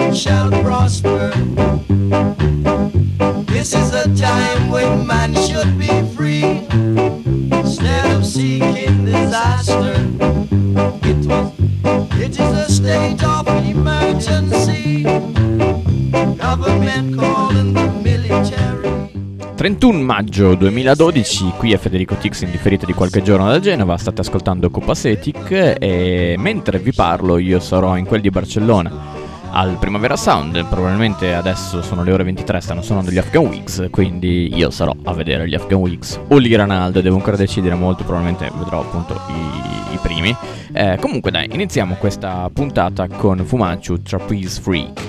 shall prosper. This is a time when man should be free, instead of seeking disaster. It is a state of emergency, government calling the military. 31 maggio 2012, qui è Federico Tix in differita di qualche giorno da Genova, state ascoltando Copacetic e mentre vi parlo io sarò in quel di Barcellona al Primavera Sound, probabilmente adesso sono le ore 23, stanno suonando gli Afghan Wigs, quindi io sarò a vedere gli Afghan Wigs o Lì Ranaldo, devo ancora decidere, molto probabilmente vedrò appunto i primi. Comunque dai, iniziamo questa puntata con Fu Manchu, Trapeze Freak.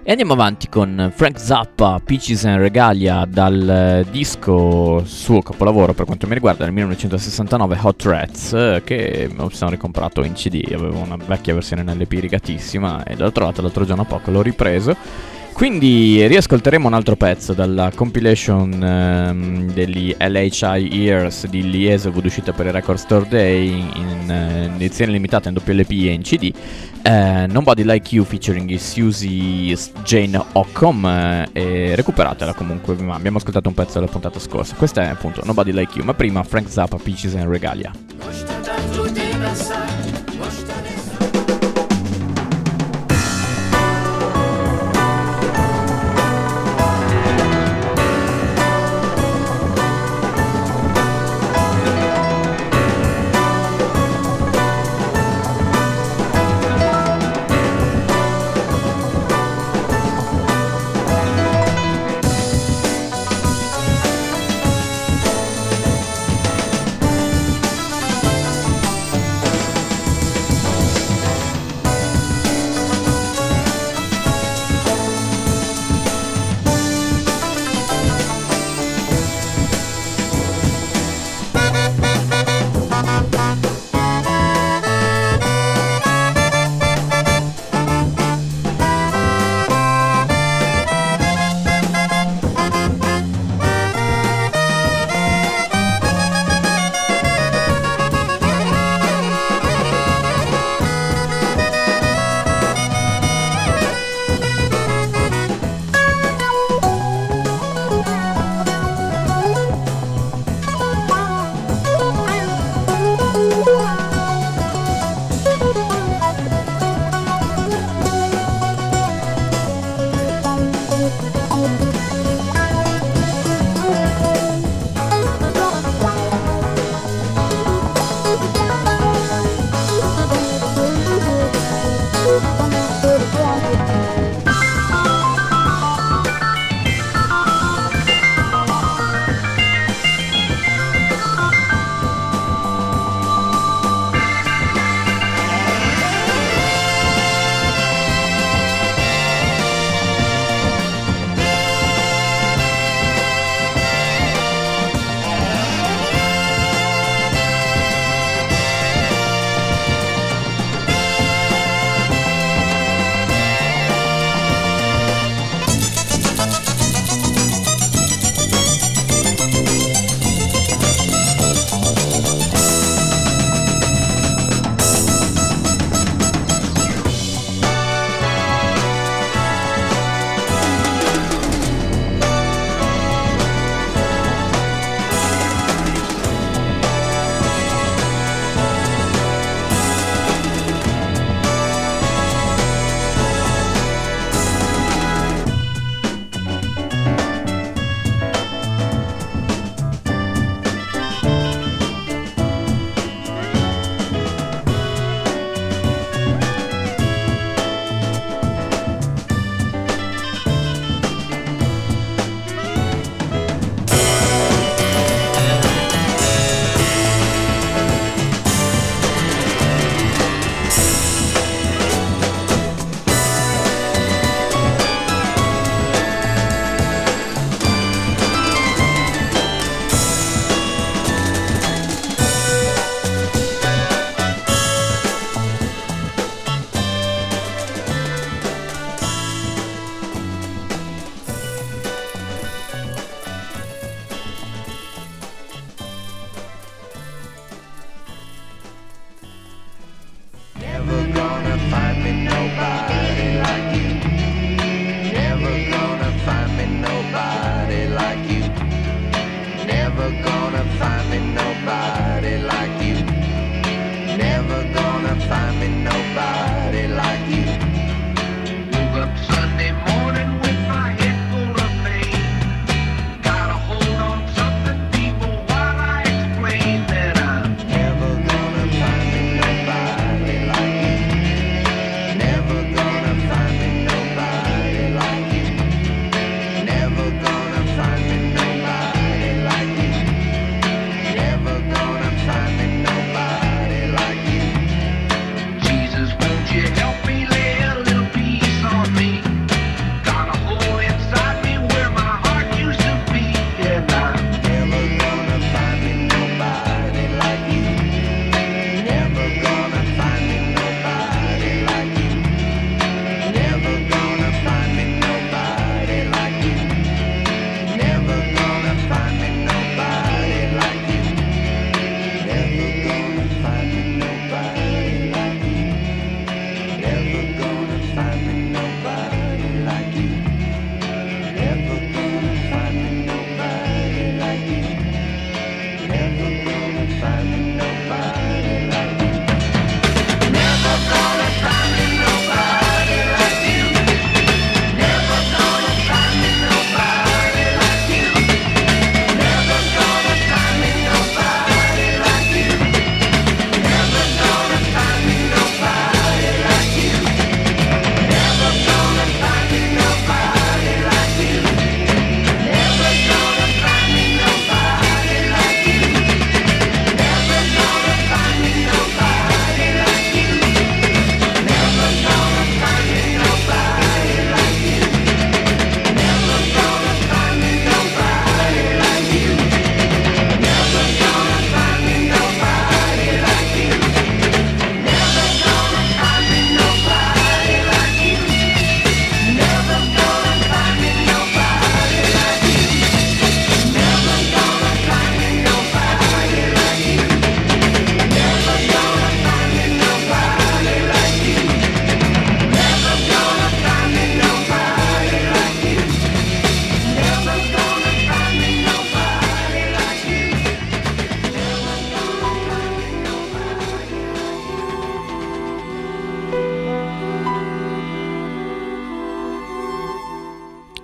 E andiamo avanti con Frank Zappa, Peaches and Regalia, dal disco suo capolavoro per quanto mi riguarda del 1969, Hot Rats, che mi sono ricomprato in CD, avevo una vecchia versione nell'EP rigatissima e l'ho trovato l'altro giorno a poco, l'ho ripreso. Quindi riascolteremo un altro pezzo dalla compilation degli LHI Years di Lieswood, uscita per il Record Store Day in edizione limitata in WLP e in CD. Nobody Like You featuring Susie Jane Occom, e recuperatela comunque, abbiamo ascoltato un pezzo della puntata scorsa. Questa è appunto Nobody Like You, ma prima Frank Zappa, Peaches and Regalia.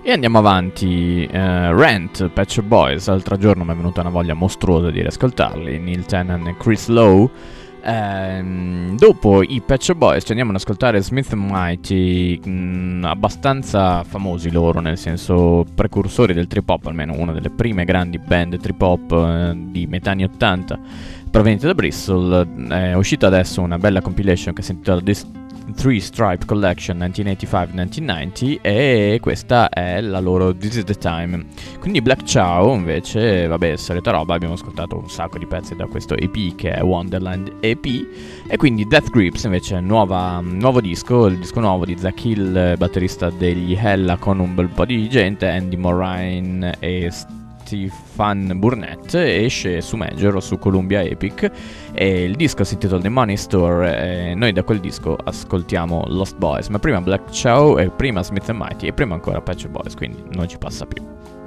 E andiamo avanti, Rent, Pet Shop Boys, l'altro giorno mi è venuta una voglia mostruosa di riascoltarli, Neil Tennant e Chris Lowe. Dopo i Pet Shop Boys ci andiamo ad ascoltare Smith & Mighty, abbastanza famosi loro, nel senso precursori del trip hop, almeno una delle prime grandi band trip hop di metà anni 80 proveniente da Bristol. È uscita adesso una bella compilation che si intitola Three Stripe Collection 1985-1990 e questa è la loro This Is The Time. Quindi Black Chow invece, vabbè, solita roba, abbiamo ascoltato un sacco di pezzi da questo EP che è Wonderland EP, e quindi Death Grips invece è nuovo disco, il disco nuovo di Zach Hill, batterista degli Hella, con un bel po' di gente, Andy Moraine e Stefan Burnett, esce su Major o su Columbia Epic e il disco si intitola The Money Store e noi da quel disco ascoltiamo Lost Boys, ma prima Black Chow e prima Smith & Mighty e prima ancora Pet Shop Boys, quindi non ci passa più.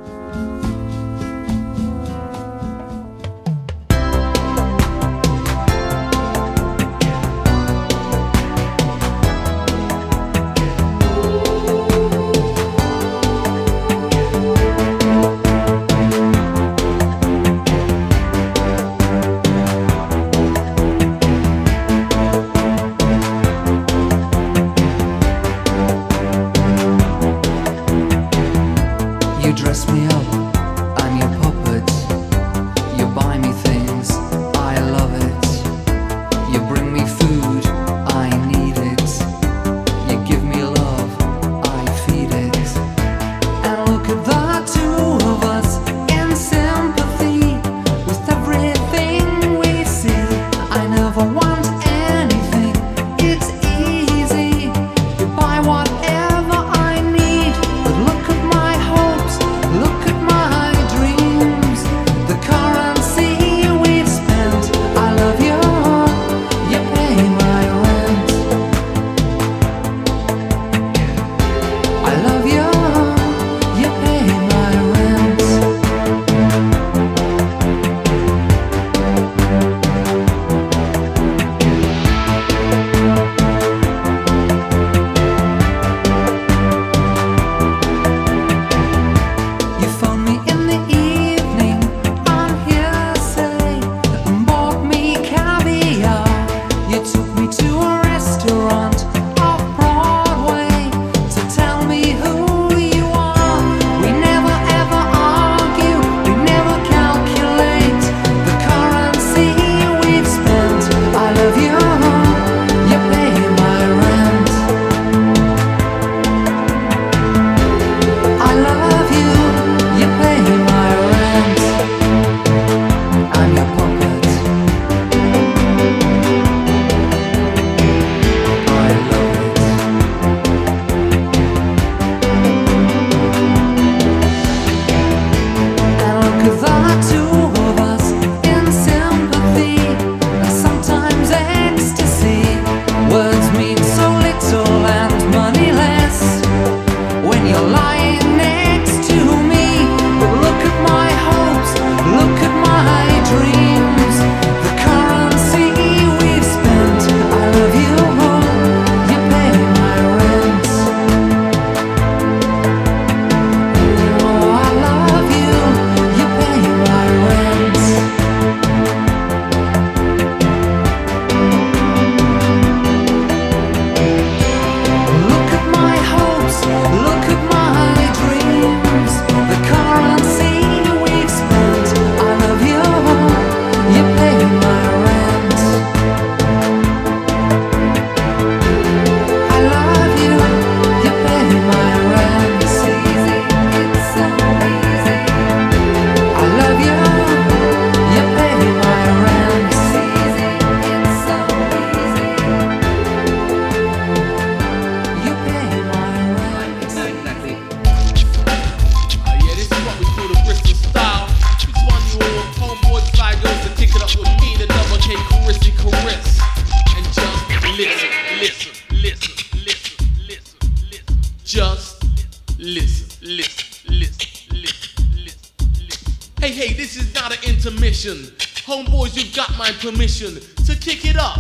Hey, this is not an intermission. Homeboys, you've got my permission to kick it up.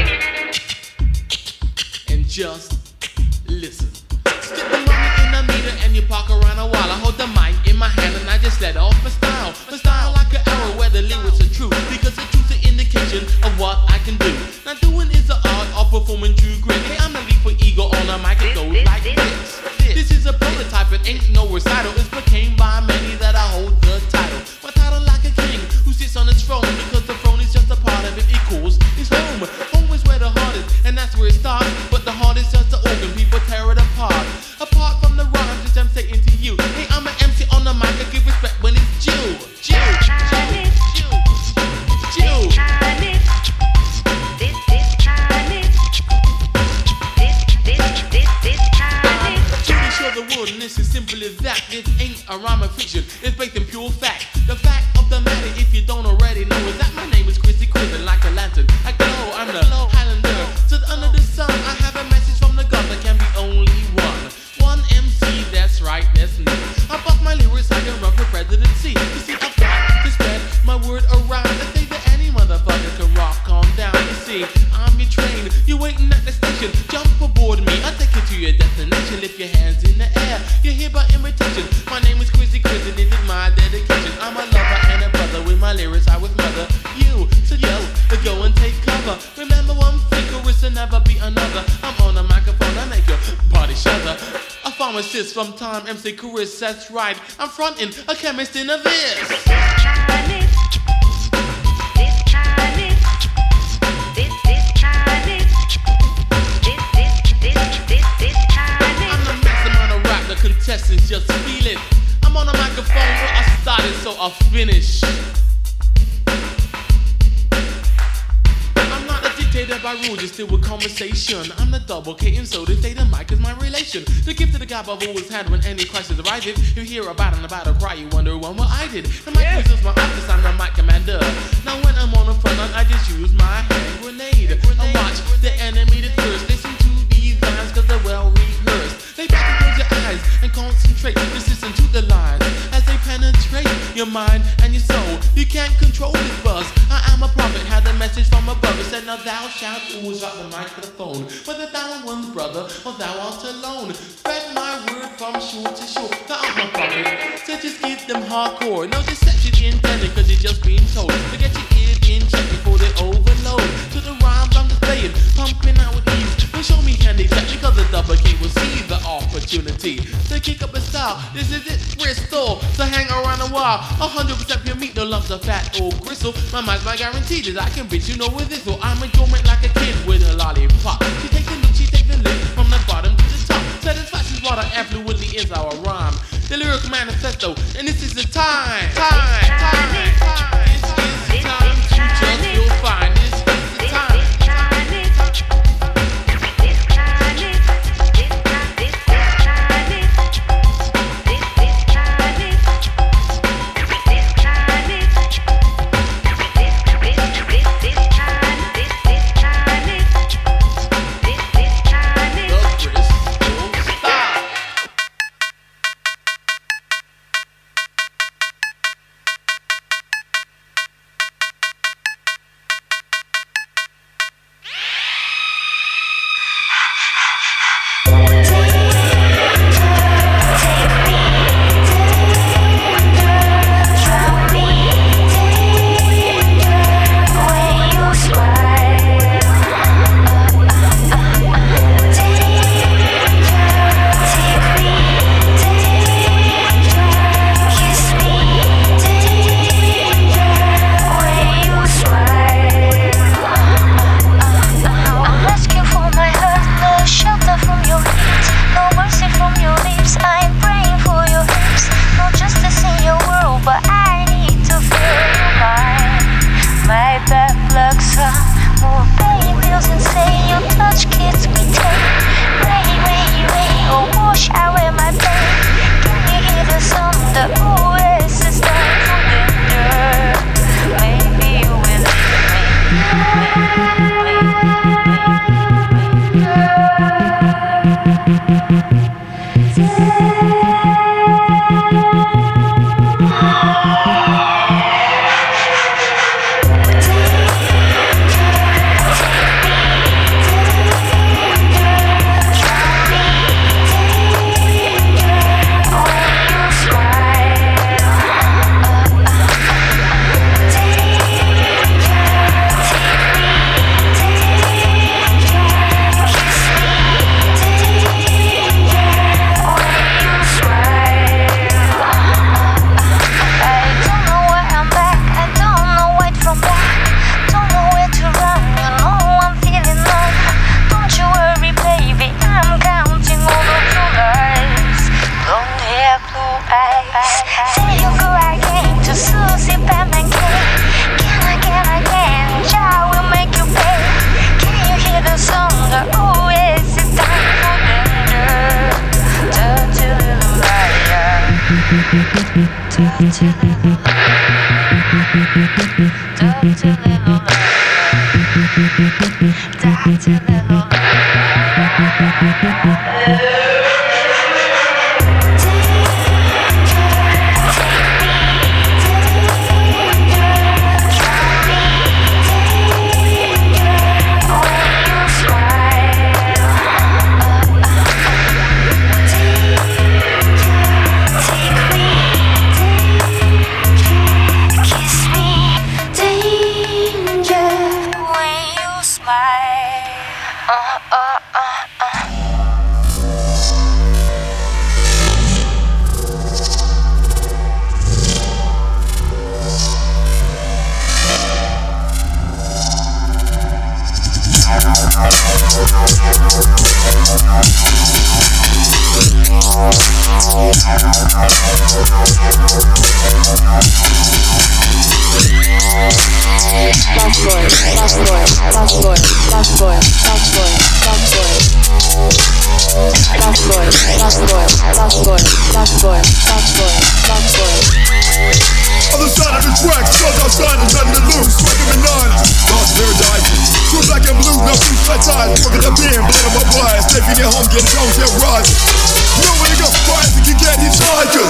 And just listen. Stick the money in the meter and you park around a while. I hold the mic in my hand and I just let off my style. My style like an arrow where the lyrics are true, because the truth's an indication of what I can do. Now doing is the art of performing true grit. Hey, I'm the lead for ego on a mic, it goes like this. This is a prototype, it ain't no recital. It's proclaimed by many that I hold the title. My title like a king who sits on his throne, because the throne is just a part of it. It calls his home. Home is where the heart is, and that's where it starts. But the heart is just the organ, people tear it apart. Apart from the rhymes which I'm saying to you. Hey, I'm an MC on the mic, I give respect when it's due. This is simple as that. This ain't a rhyme of fiction, it's based in pure fact. The fact of the matter, if you don't already know, is that my name is Chrissy Quizzin', like a lantern. I glow, I'm the Highlander. Stood under the sun, I have a message from the God. There can be only one MC, that's right, that's me. I bust my lyrics, I can run for presidency. You see, I've got to spread my word around to say that any motherfucker can rock on down. You see, I'm your train, you waiting at the station. Jump aboard me, I'll take you to your destination. Lift your hands in the air, you're here by invitation. My name is Chrissy Quizzin', this is my dedication. I'm a lover and a brother, with my lyrics I would mother you. So just go and take cover. Remember one thing, Carissa, never be another. I'm on the microphone, I make your body shudder. A pharmacist from time, MC Carissa, that's right. I'm frontin' a chemist in a this. The contestants just feel it. I'm on a microphone where I started, so I'll finish. I'm not a dictator by rule, just still with conversation. I'm the double K, and so they say the mic is my relation. The gift of the gab I've always had when any crisis arises. You hear about an about a cry, you wonder what I did. The mic is just my office, I'm the mic commander. Now when I'm on the front line, I just use my hand grenade. And watch the enemy that first. Listen to these lines, cause they're well rehearsed. They back and close your eyes and concentrate. Just listen to the lines as they penetrate your mind and your soul. You can't control this buzz. I am a prophet, had a message from above. It said, now thou shalt always drop the microphone, whether thou art one's brother or thou art alone. Spread my word from shore to shore. Thou art my prophet, so just give them hardcore. No deception intended, cause you're just being told to get your ears in check before they overload. To the rhymes I'm displaying, pumping out with ease. Don't show me candy exactly, cause the double K will see the opportunity to kick up a style. This is it, Bristol. So hang around a while. 100% pure meat, no lumps of fat or gristle. My mind's my guarantee that I can bitch you know with this. So I'm enjoyment like a kid with a lollipop. She takes the look, she takes the lick from the bottom to the top. Satisfaction's what affluently is our rhyme. The lyric manifesto, and this is the time. This is the time to just feel fine. This is the time. Other side of the track, stars outside, there's nothing to lose. Striking the nine, lost paradise. True black and blue, no two flat tires. Working the pen, blood on my wires. Taking it home, getting tones that rising. No one got fires that can get his tiger.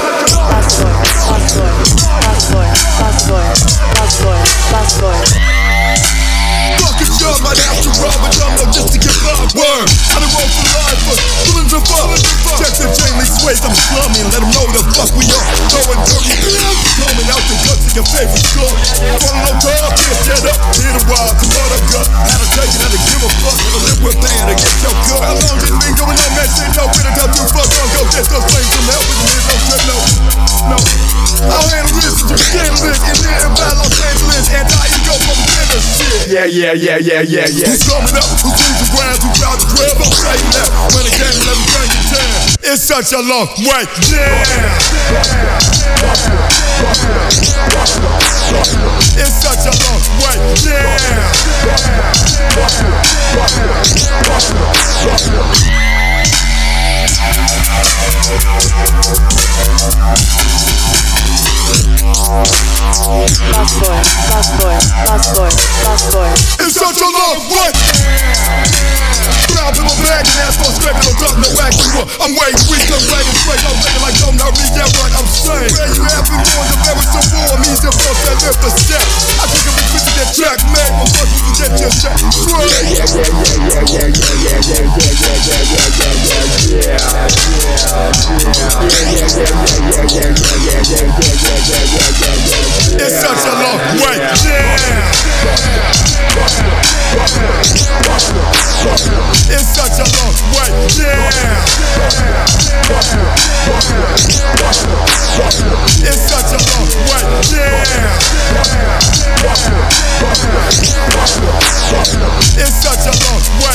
Fucking job, might have to rob a dumbo just to get by. Word, I done roll for life, but feelings of fun. Check the chain link sways, I'm slumming. Let them know the fuck we are. Going dirty, coming out the guts of your favorite skull. Falling on top, can't stand up. Hit a while, to what I got. Had to take it, had to give a fuck. Had to live with band to get your gut. How long this been going on, man? Say no, better tell you fuck on. Go get those flames from hell, but the man don't trip, no. I'll handle this, you handle this. In there in Los Angeles, anti-ego from the shit. Yeah. Who's coming up? Who's losing ground? Who's proud to grab? I'm saying that. When the game, let me bring you down. It's such a long way. It's such a long way. Last boy. It's such a long way. Proud to my bag and ass for straight, no talk, no action. I'm way weak, I'm ready straight. I'm ready like don't not read that what I'm saying. Where you have been born, the very so war means the first that lift the step. I think I'm repeating that track, man. My fuck you get your check. It's such a long way. It's such a long way. It's such a long way. It's such a long way.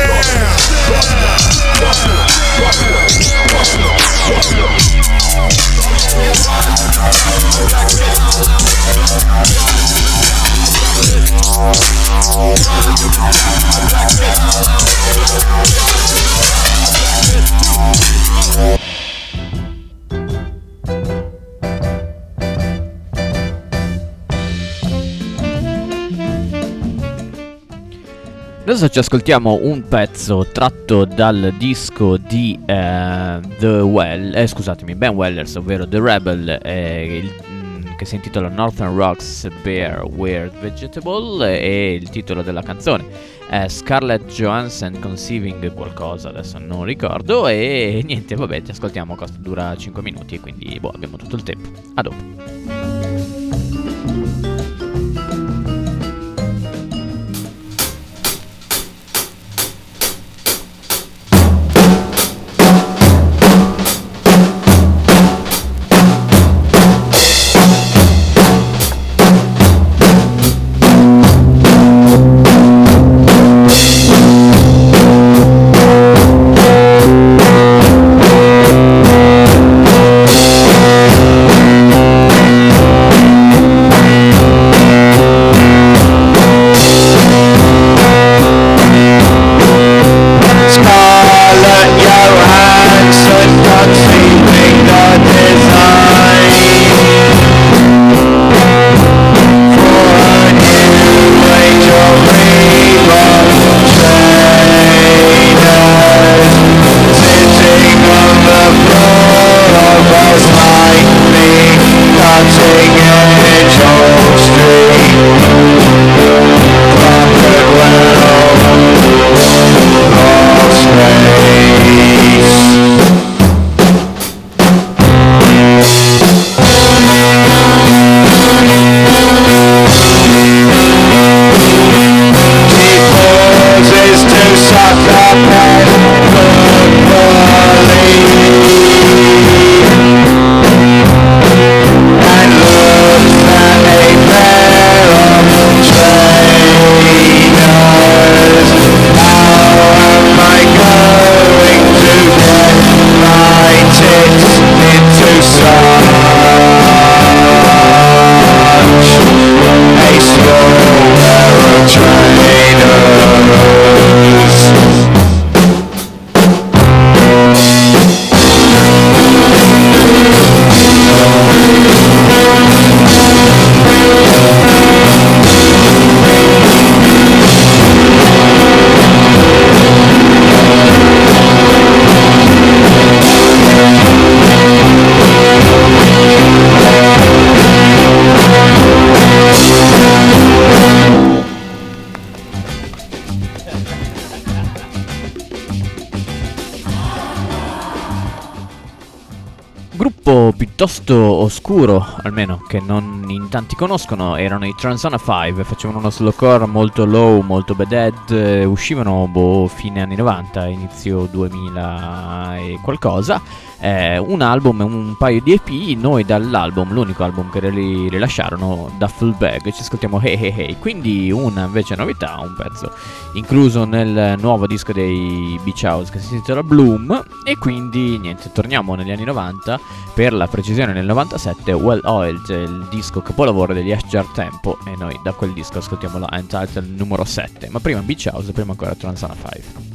Adesso ci ascoltiamo un pezzo tratto dal disco di Ben Wellers, ovvero The Rebel, che si intitola Northern Rocks Bare Weird Vegetable, e il titolo della canzone è Scarlett Johansson Conceiving qualcosa, adesso non ricordo, e niente, vabbè, ti ascoltiamo, dura 5 minuti e quindi abbiamo tutto il tempo. A dopo. piuttosto oscuro, almeno che non in tanti conoscono, erano i Transona 5, facevano uno slowcore molto low, molto bad, uscivano fine anni 90, inizio 2000 e qualcosa, un album e un paio di EP. Noi dall'album, l'unico album che rilasciarono, Duffel Bag, ci ascoltiamo Hey Hey Hey, quindi una invece novità, un pezzo incluso nel nuovo disco dei Beach House che si intitola Bloom. E quindi niente, torniamo negli anni 90, per la precisione nel 97, Well Oiled, il disco capolavoro degli Ashjar Tempo, e noi da quel disco ascoltiamo la Untitled numero 7, ma prima Beach House, prima ancora Transana 5.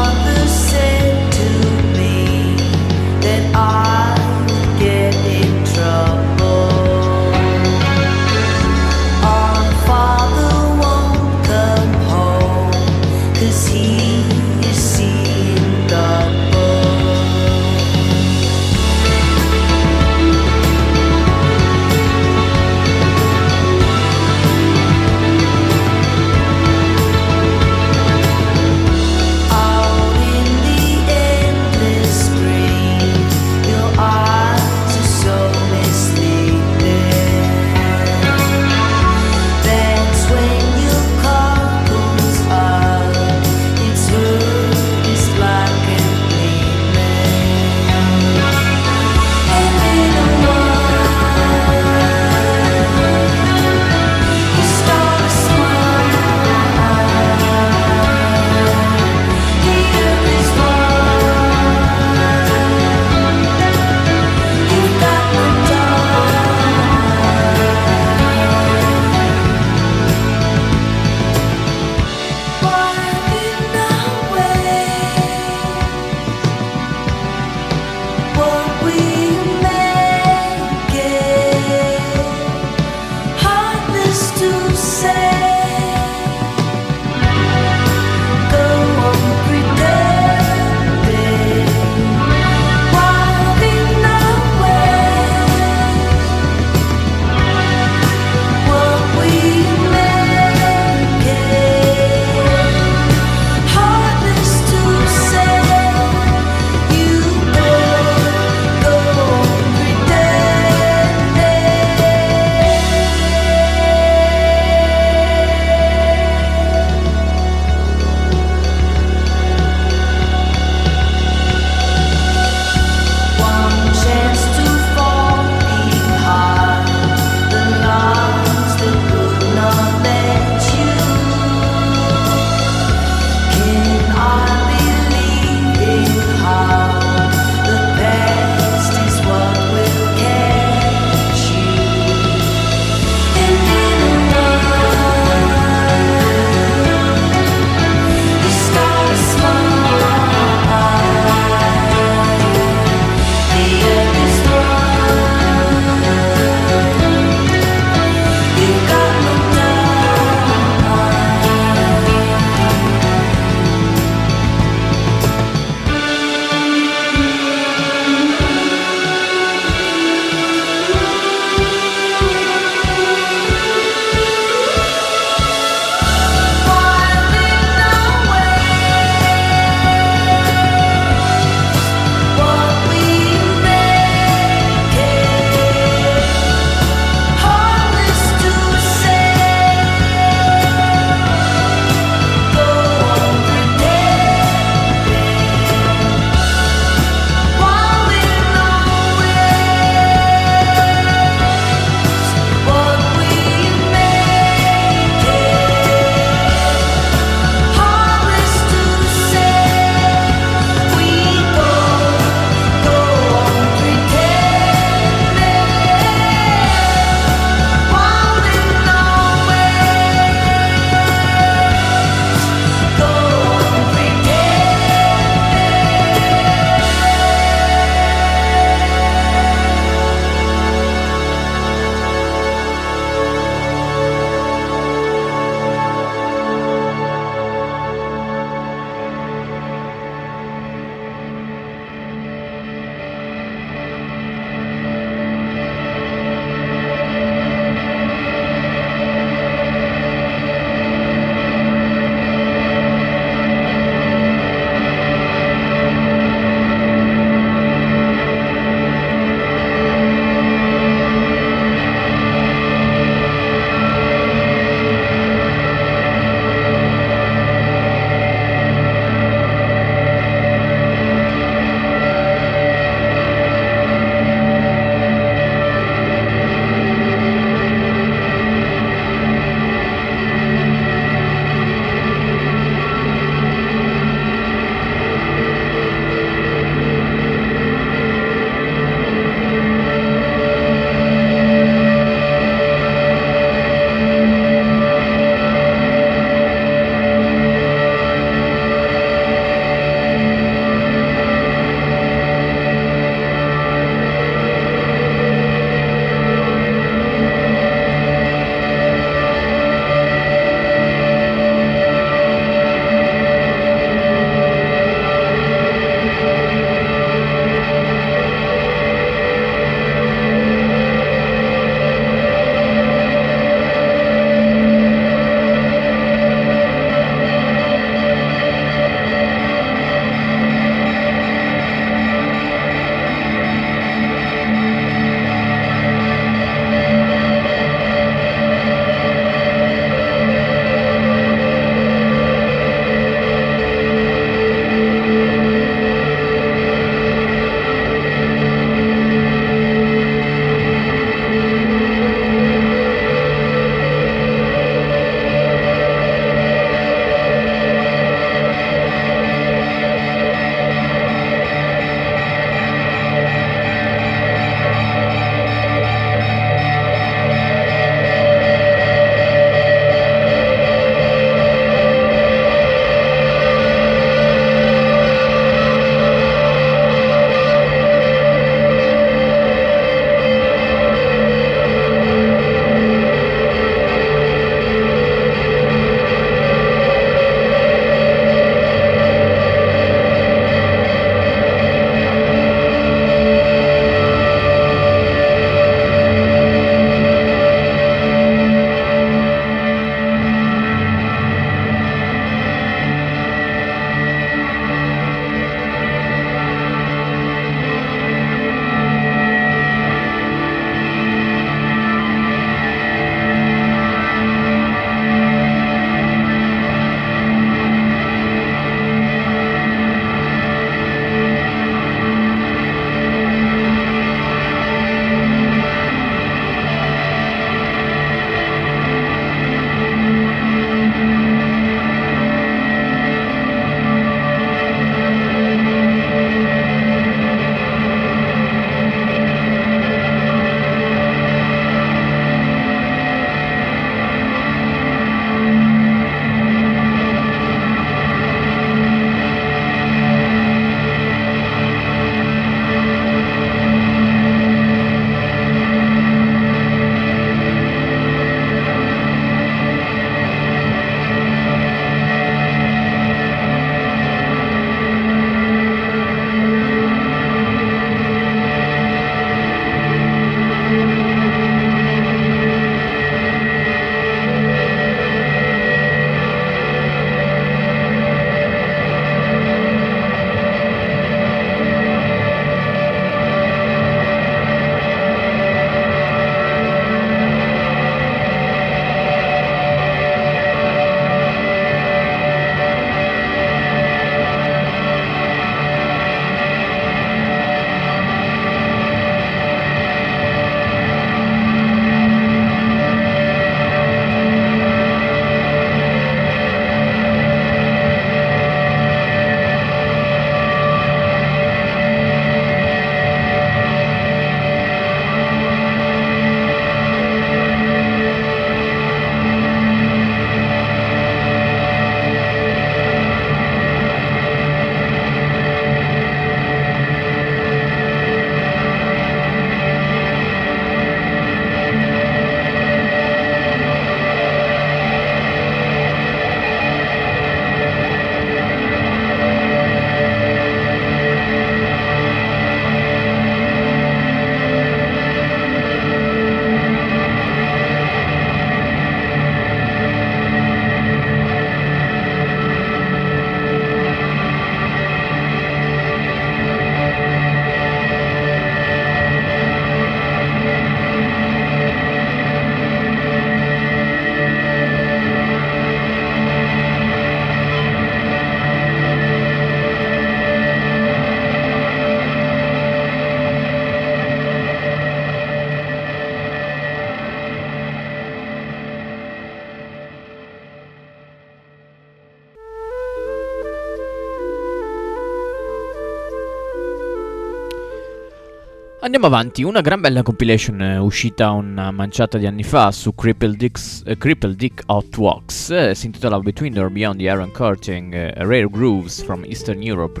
Andiamo avanti, una gran bella compilation uscita una manciata di anni fa su Cripple Dick Hot Wax, si intitola Between or Beyond the Iron Curtain, Rare Grooves from Eastern Europe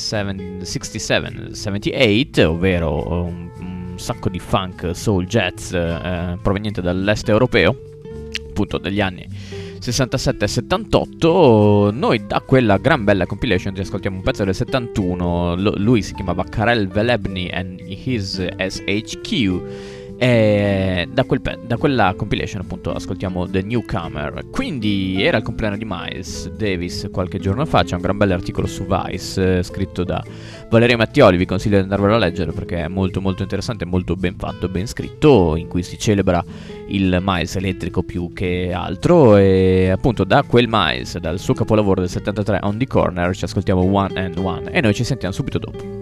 1967-78, ovvero un sacco di funk, soul, jazz proveniente dall'est europeo, appunto degli anni 67 e 78. Noi da quella gran bella compilation ti ascoltiamo un pezzo del 71, lui si chiamava Karel Velebny and His SHQ, e da quella compilation appunto ascoltiamo The Newcomer. Quindi era il compleanno di Miles Davis qualche giorno fa, c'è un gran bell'articolo su Vice scritto da Valerio Mattioli, vi consiglio di andarvelo a leggere perché è molto molto interessante, molto ben fatto, ben scritto, in cui si celebra il Miles elettrico più che altro. E appunto da quel Miles, dal suo capolavoro del 73 On the Corner, ci ascoltiamo One and One e noi ci sentiamo subito dopo.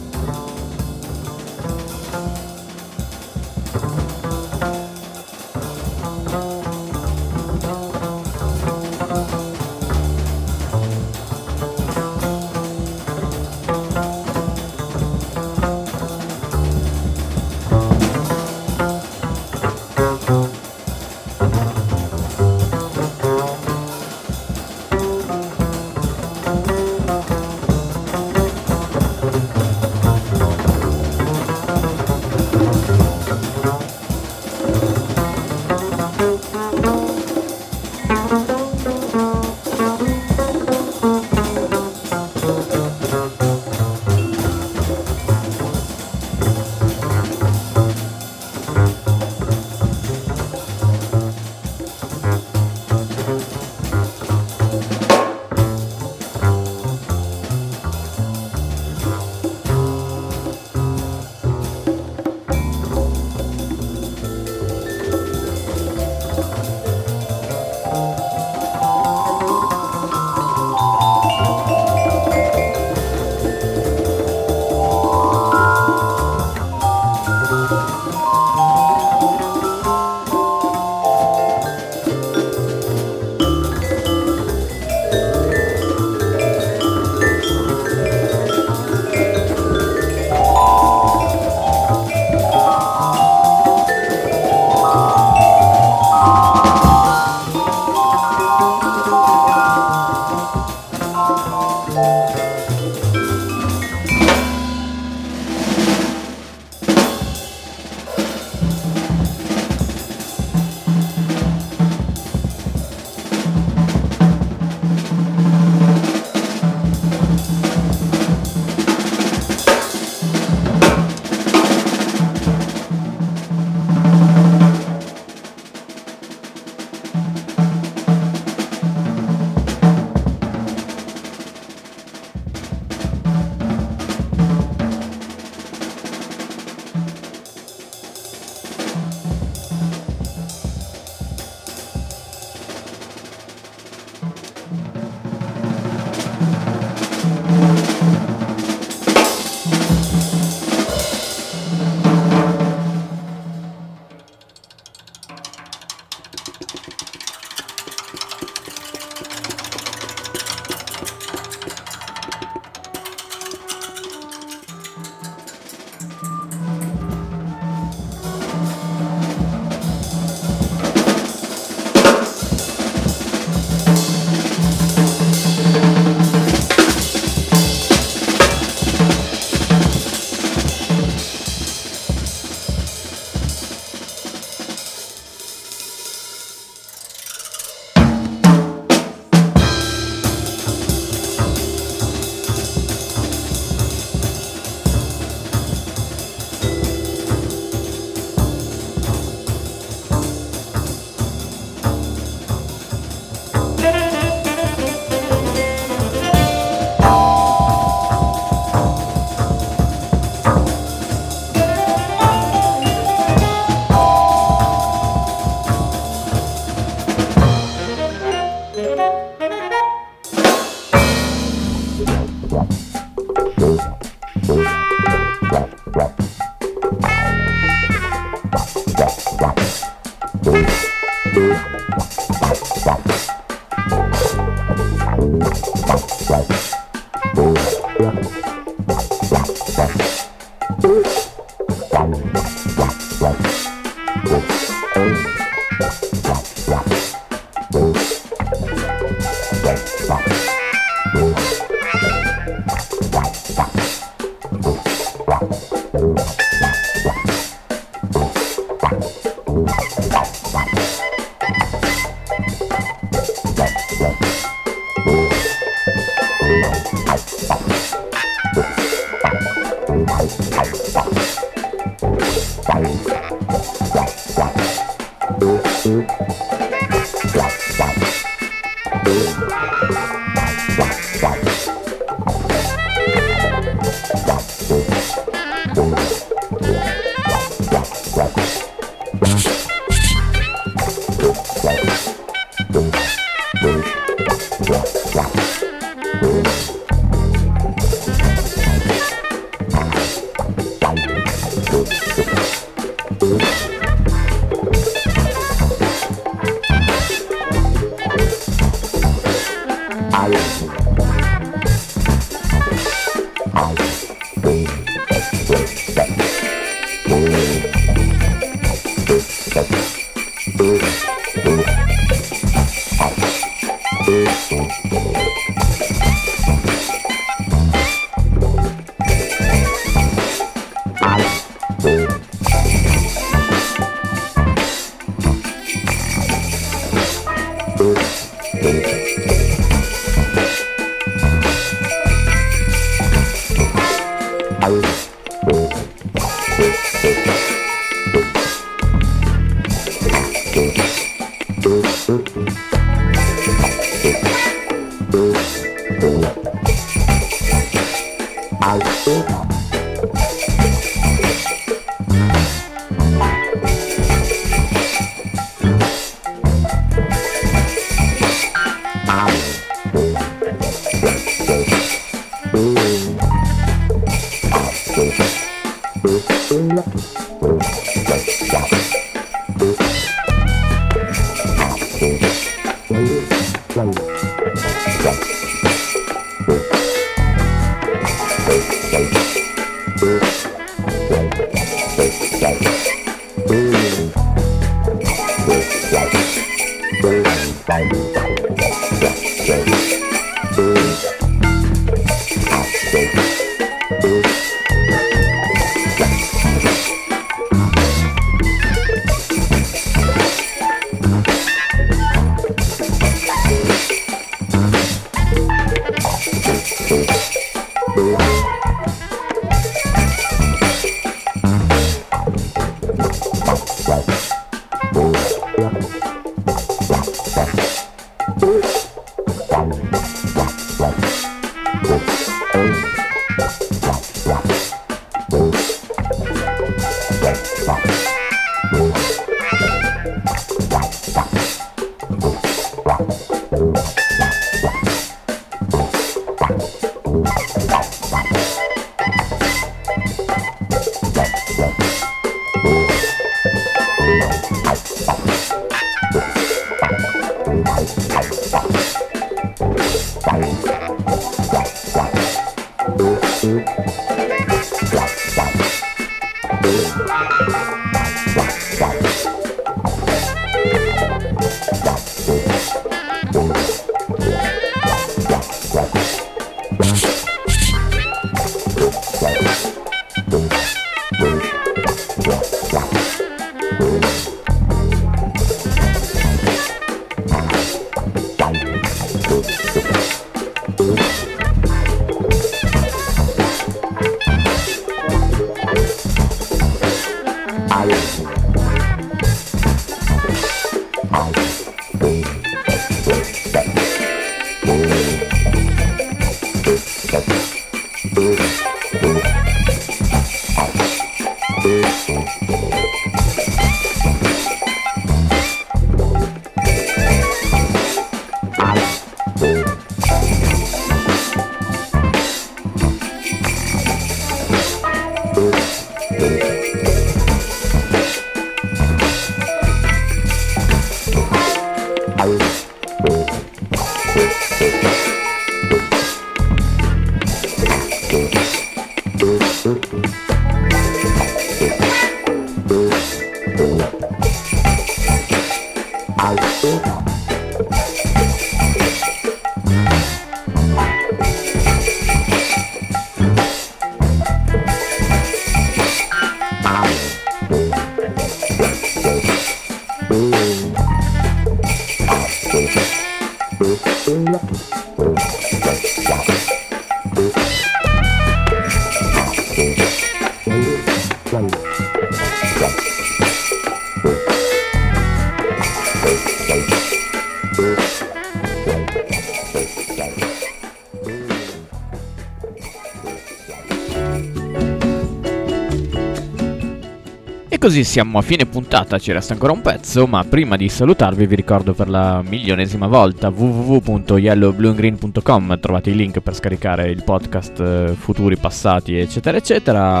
E così siamo a fine puntata, ci resta ancora un pezzo, ma prima di salutarvi vi ricordo per la milionesima volta www.yellowblueandgreen.com, trovate i link per scaricare il podcast futuri, passati eccetera eccetera,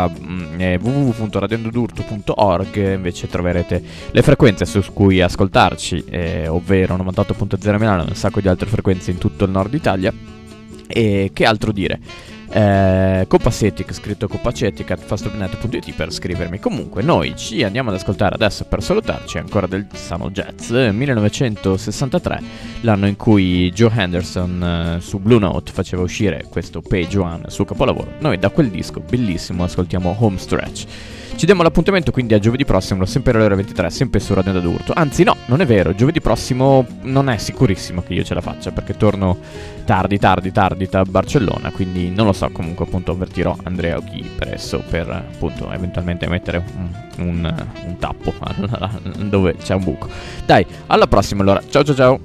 www.radioendodurto.org invece troverete le frequenze su cui ascoltarci, ovvero 98.0 Milano e un sacco di altre frequenze in tutto il nord Italia. E che altro dire? Copacetic, scritto copacetic@fastopnet.it per scrivermi. Comunque noi ci andiamo ad ascoltare adesso, per salutarci, ancora del sano jazz, 1963, l'anno in cui Joe Henderson su Blue Note faceva uscire questo Page One, suo capolavoro. Noi da quel disco bellissimo ascoltiamo Home Stretch. Ci diamo l'appuntamento quindi a giovedì prossimo, sempre alle ore 23, sempre su Radio D'Urto. Anzi no, non è vero, giovedì prossimo non è sicurissimo che io ce la faccia, perché torno tardi da Barcellona, quindi non lo so, comunque appunto avvertirò Andrea Occhi presso per appunto eventualmente mettere un tappo dove c'è un buco. Dai, alla prossima allora, ciao ciao ciao!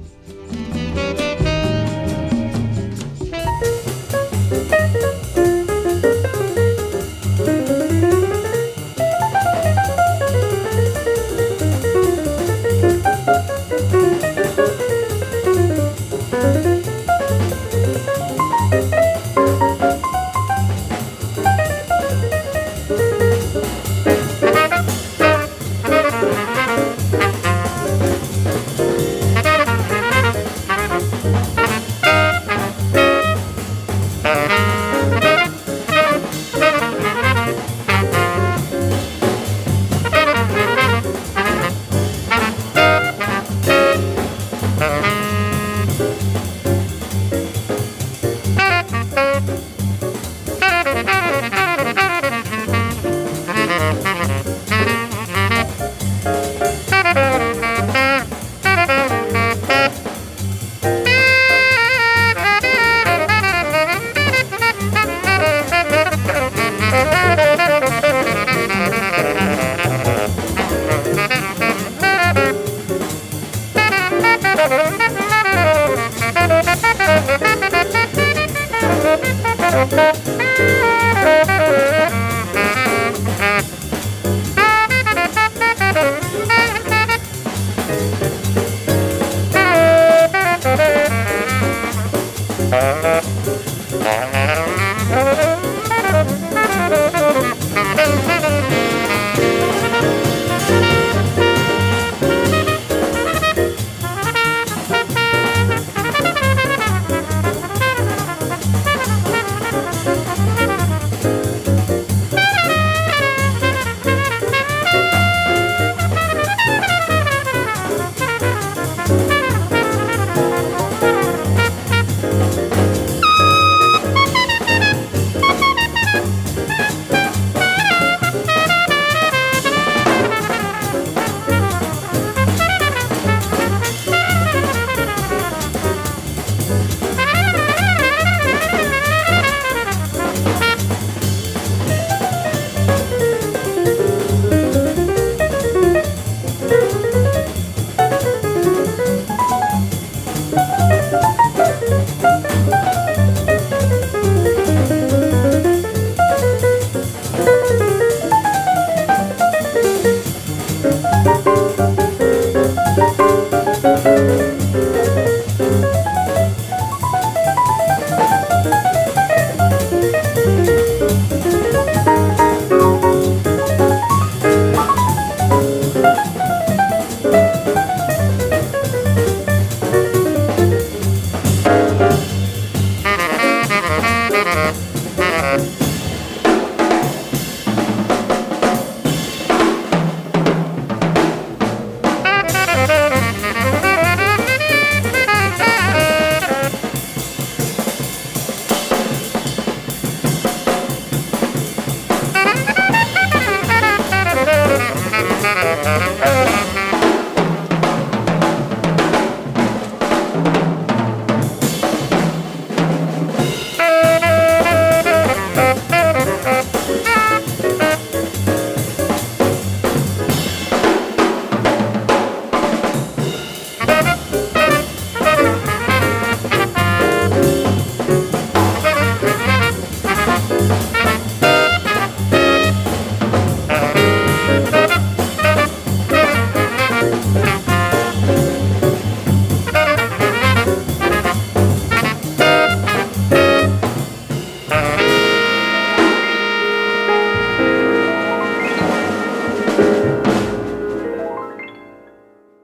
Thank you.